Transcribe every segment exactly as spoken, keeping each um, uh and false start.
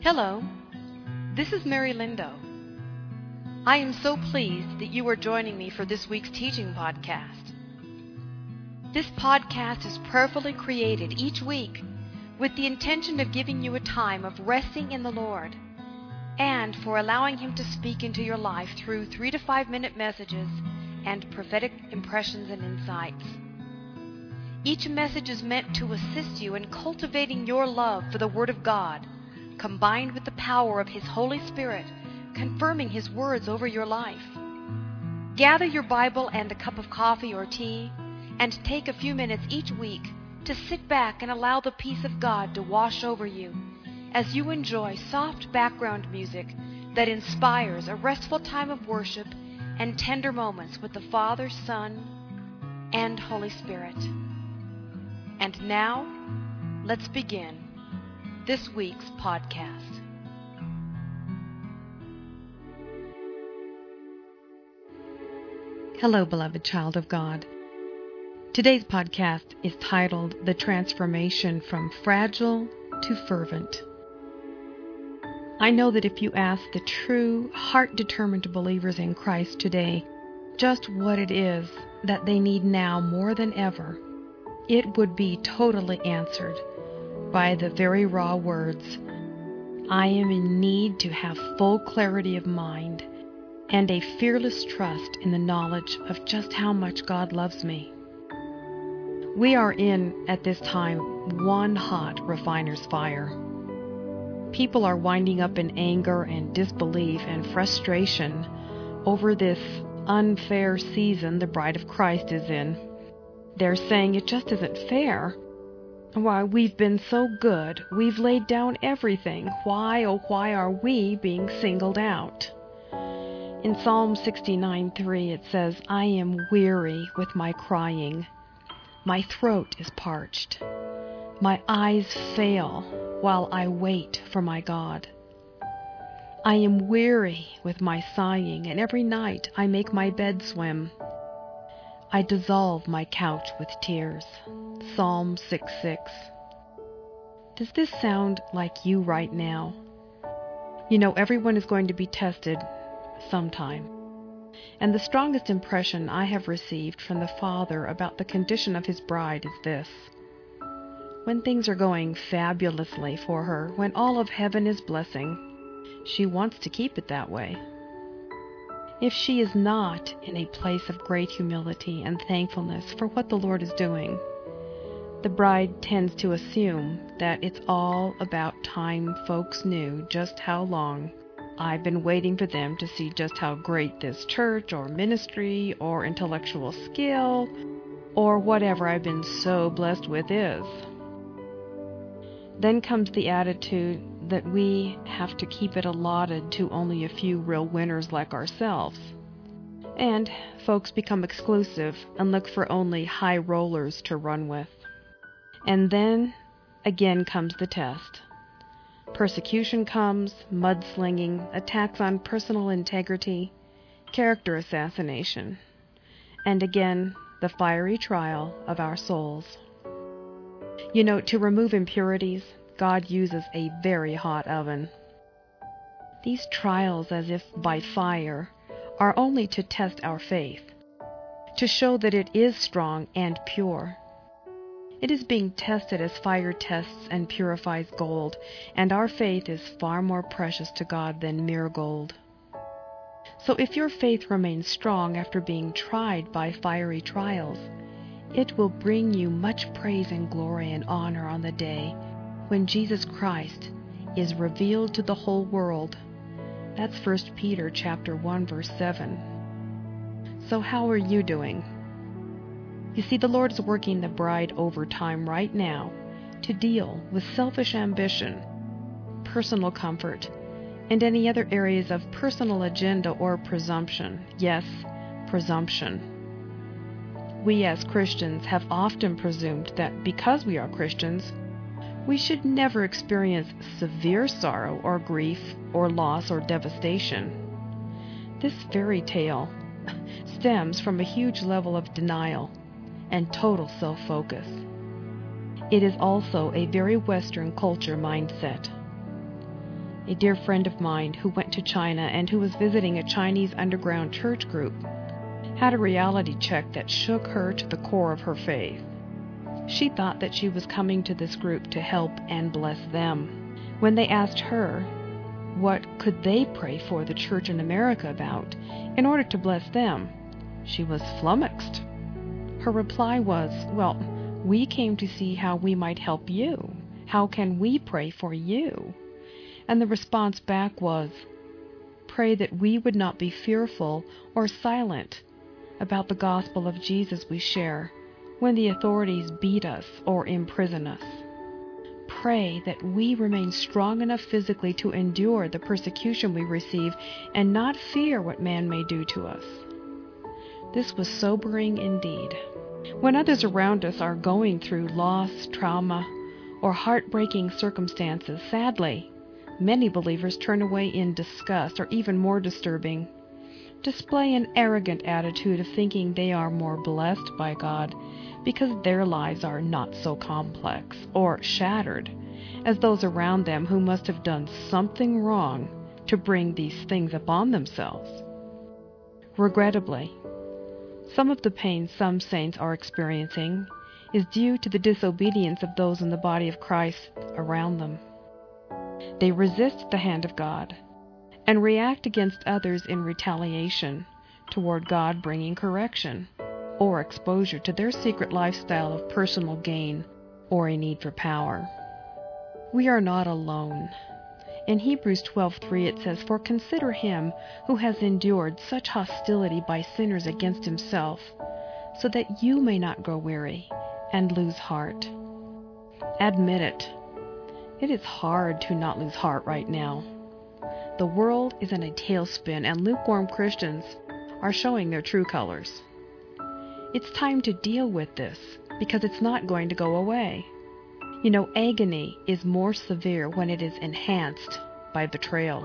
Hello, this is Mary Lindo. I am so pleased that you are joining me for this week's teaching podcast. This podcast is prayerfully created each week with the intention of giving you a time of resting in the Lord and for allowing Him to speak into your life through three to five minute messages and prophetic impressions and insights. Each message is meant to assist you in cultivating your love for the Word of God, combined with the power of His Holy Spirit, confirming His words over your life. Gather your Bible and a cup of coffee or tea, and take a few minutes each week to sit back and allow the peace of God to wash over you as you enjoy soft background music that inspires a restful time of worship and tender moments with the Father, Son, and Holy Spirit. And now, let's begin this week's podcast. Hello, beloved child of God. Today's podcast is titled The Transformation from Fragile to Fervent. I know that if you ask the true, heart-determined believers in Christ today just what it is that they need now more than ever, it would be totally answered by the very raw words, I am in need to have full clarity of mind and a fearless trust in the knowledge of just how much God loves me. We are in, at this time, one hot refiner's fire. People are winding up in anger and disbelief and frustration over this unfair season the bride of Christ is in. They're saying it just isn't fair. Why, we've been so good. We've laid down everything. Why, oh, why are we being singled out? In Psalm sixty-nine three it says, I am weary with my crying. My throat is parched. My eyes fail while I wait for my God. I am weary with my sighing, and every night I make my bed swim. I dissolve my couch with tears. Psalm six six. Does this sound like you right now? You know, everyone is going to be tested sometime. And the strongest impression I have received from the Father about the condition of His bride is this. When things are going fabulously for her, when all of heaven is blessing, she wants to keep it that way. If she is not in a place of great humility and thankfulness for what the Lord is doing, the bride tends to assume that it's all about time folks knew just how long I've been waiting for them to see just how great this church or ministry or intellectual skill or whatever I've been so blessed with is. Then comes the attitude that we have to keep it allotted to only a few real winners like ourselves. And folks become exclusive and look for only high rollers to run with. And then again comes the test. Persecution comes, mudslinging, attacks on personal integrity, character assassination, and again the fiery trial of our souls. You know, to remove impurities, God uses a very hot oven. These trials, as if by fire, are only to test our faith, to show that it is strong and pure. It is being tested as fire tests and purifies gold, and our faith is far more precious to God than mere gold. So if your faith remains strong after being tried by fiery trials, it will bring you much praise and glory and honor on the day when Jesus Christ is revealed to the whole world. That's First Peter chapter one, verse seven. So how are you doing? You see, the Lord is working the bride overtime right now to deal with selfish ambition, personal comfort, and any other areas of personal agenda or presumption. Yes, presumption. We as Christians have often presumed that because we are Christians, we should never experience severe sorrow or grief or loss or devastation. This fairy tale stems from a huge level of denial and total self-focus. It is also a very Western culture mindset. A dear friend of mine who went to China and who was visiting a Chinese underground church group had a reality check that shook her to the core of her faith. She thought that she was coming to this group to help and bless them. When they asked her what could they pray for the church in America about in order to bless them, she was flummoxed. Her reply was, "Well, we came to see how we might help you. How can we pray for you?" And the response back was, "Pray that we would not be fearful or silent about the gospel of Jesus we share when the authorities beat us or imprison us. Pray that we remain strong enough physically to endure the persecution we receive and not fear what man may do to us." This was sobering indeed. When others around us are going through loss, trauma, or heartbreaking circumstances, sadly, many believers turn away in disgust, or even more disturbing, display an arrogant attitude of thinking they are more blessed by God because their lives are not so complex or shattered as those around them who must have done something wrong to bring these things upon themselves. Regrettably, some of the pain some saints are experiencing is due to the disobedience of those in the body of Christ around them. They resist the hand of God and react against others in retaliation toward God bringing correction or exposure to their secret lifestyle of personal gain or a need for power. We are not alone. In Hebrews twelve three it says, "For consider him who has endured such hostility by sinners against himself, so that you may not grow weary and lose heart." Admit it. It is hard to not lose heart right now. The world is in a tailspin, and lukewarm Christians are showing their true colors. It's time to deal with this, because it's not going to go away. You know, agony is more severe when it is enhanced by betrayal.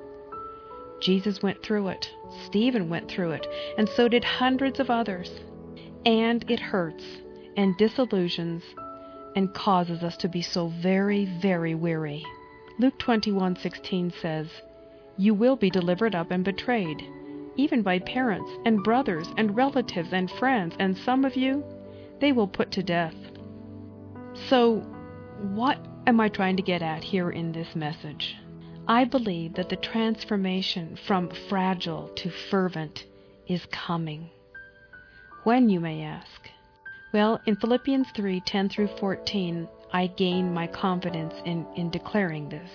Jesus went through it. Stephen went through it, and so did hundreds of others. And it hurts and disillusions and causes us to be so very, very weary. Luke twenty-one sixteen says, "You will be delivered up and betrayed, even by parents and brothers and relatives and friends, and some of you they will put to death." So, what am I trying to get at here in this message? I believe that the transformation from fragile to fervent is coming. When, you may ask? Well, in Philippians three ten through fourteen, I gain my confidence in, in declaring this.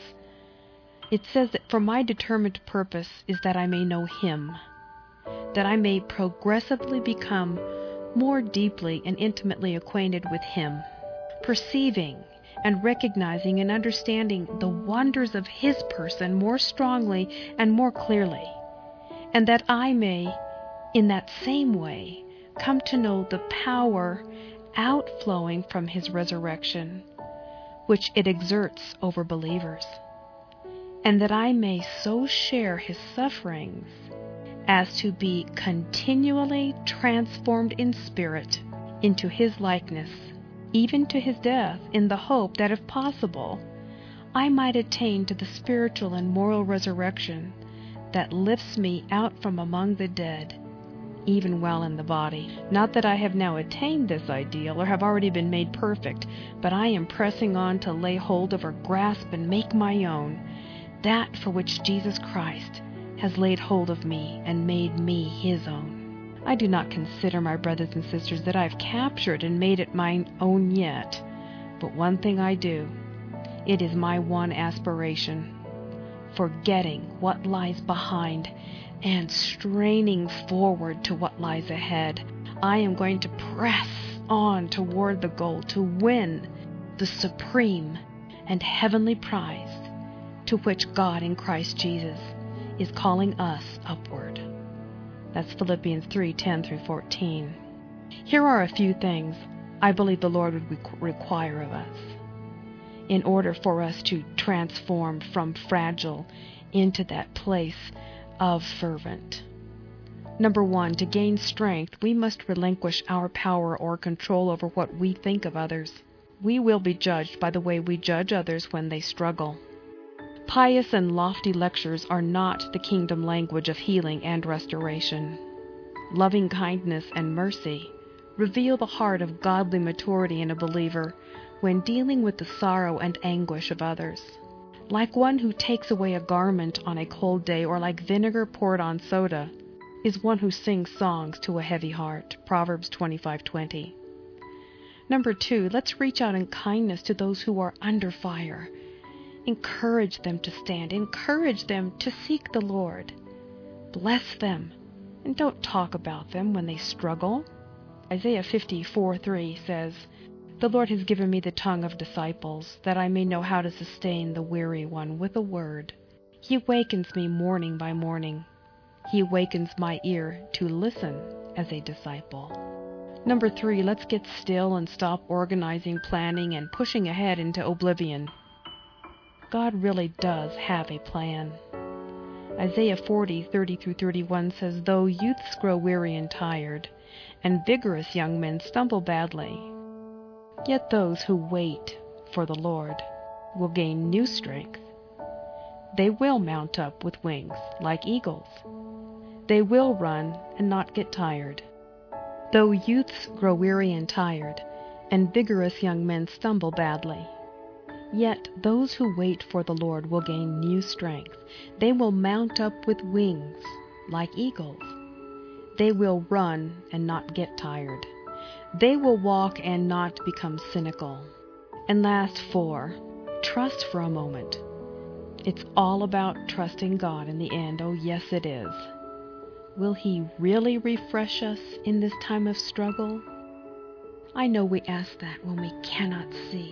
It says that for my determined purpose is that I may know him, that I may progressively become more deeply and intimately acquainted with him, perceiving and recognizing and understanding the wonders of his person more strongly and more clearly, and that I may, in that same way, come to know the power outflowing from his resurrection, which it exerts over believers, and that I may so share his sufferings as to be continually transformed in spirit into his likeness, even to his death, in the hope that, if possible, I might attain to the spiritual and moral resurrection that lifts me out from among the dead, even while in the body. Not that I have now attained this ideal or have already been made perfect, but I am pressing on to lay hold of or grasp and make my own that for which Jesus Christ has laid hold of me and made me his own. I do not consider, my brothers and sisters, that I've captured and made it mine own yet, but one thing I do. It is my one aspiration, forgetting what lies behind and straining forward to what lies ahead. I am going to press on toward the goal to win the supreme and heavenly prize to which God in Christ Jesus is calling us upward. That's Philippians three ten through fourteen. Here are a few things I believe the Lord would require of us in order for us to transform from fragile into that place of fervent. Number one, to gain strength, we must relinquish our power or control over what we think of others. We will be judged by the way we judge others when they struggle. Pious and lofty lectures are not the kingdom language of healing and restoration. Loving kindness and mercy reveal the heart of godly maturity in a believer when dealing with the sorrow and anguish of others. Like one who takes away a garment on a cold day, or like vinegar poured on soda, is one who sings songs to a heavy heart. Proverbs twenty-five twenty. Number two, let's reach out in kindness to those who are under fire. Encourage them to stand. Encourage them to seek the Lord. Bless them, and don't talk about them when they struggle. Isaiah fifty-four three says, "The Lord has given me the tongue of disciples, that I may know how to sustain the weary one with a word. He awakens me morning by morning. He awakens my ear to listen as a disciple." Number three, let's get still and stop organizing, planning, and pushing ahead into oblivion. God really does have a plan. Isaiah forty thirty through thirty-one says, "Though youths grow weary and tired, and vigorous young men stumble badly, yet those who wait for the Lord will gain new strength. They will mount up with wings like eagles. They will run and not get tired. Though youths grow weary and tired, and vigorous young men stumble badly, yet those who wait for the Lord will gain new strength. They will mount up with wings like eagles. They will run and not get tired. They will walk and not become cynical." And last, four, trust for a moment. It's all about trusting God in the end. Oh, yes, it is. Will He really refresh us in this time of struggle? I know we ask that when we cannot see,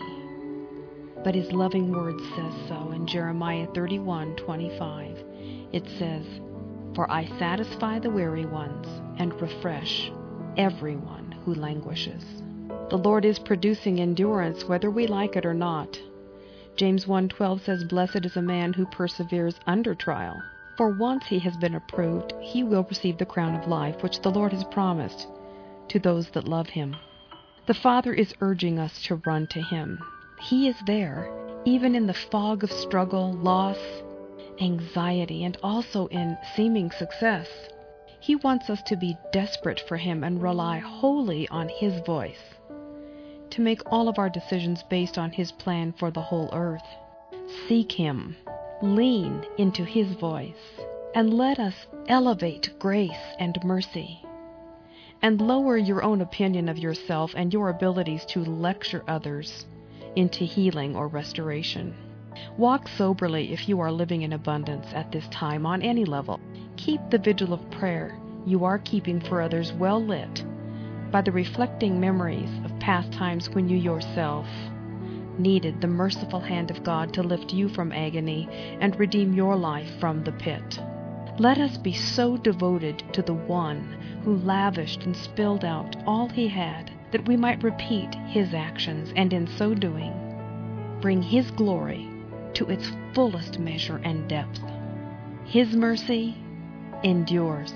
but His loving word says so in Jeremiah thirty-one twenty-five. It says, "For I satisfy the weary ones and refresh everyone who languishes." The Lord is producing endurance whether we like it or not. James one twelve says, "Blessed is a man who perseveres under trial. For once he has been approved, he will receive the crown of life, which the Lord has promised to those that love Him." The Father is urging us to run to Him. He is there, even in the fog of struggle, loss, anxiety, and also in seeming success. He wants us to be desperate for Him and rely wholly on His voice, to make all of our decisions based on His plan for the whole earth. Seek Him, lean into His voice, and let us elevate grace and mercy, and lower your own opinion of yourself and your abilities to lecture others into healing or restoration. Walk soberly if you are living in abundance at this time on any level. Keep the vigil of prayer you are keeping for others well lit by the reflecting memories of past times when you yourself needed the merciful hand of God to lift you from agony and redeem your life from the pit. Let us be so devoted to the one who lavished and spilled out all He had that we might repeat His actions, and in so doing, bring His glory to its fullest measure and depth. His mercy endures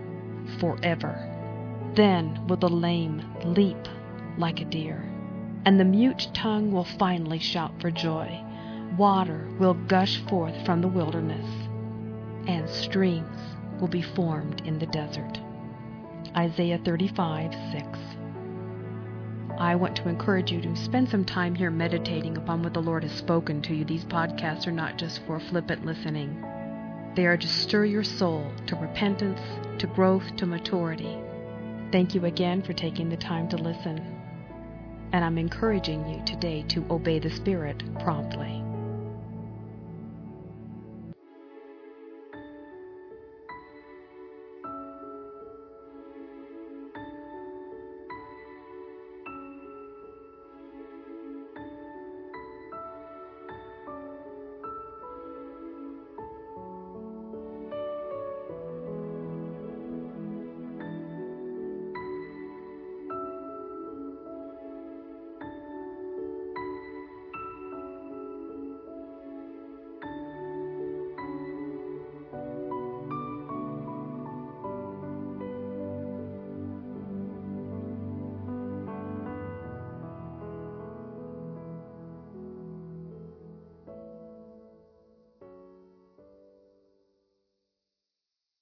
forever. Then will the lame leap like a deer, and the mute tongue will finally shout for joy. Water will gush forth from the wilderness, and streams will be formed in the desert. Isaiah thirty-five six. I want to encourage you to spend some time here meditating upon what the Lord has spoken to you. These podcasts are not just for flippant listening. They are to stir your soul to repentance, to growth, to maturity. Thank you again for taking the time to listen. And I'm encouraging you today to obey the Spirit promptly.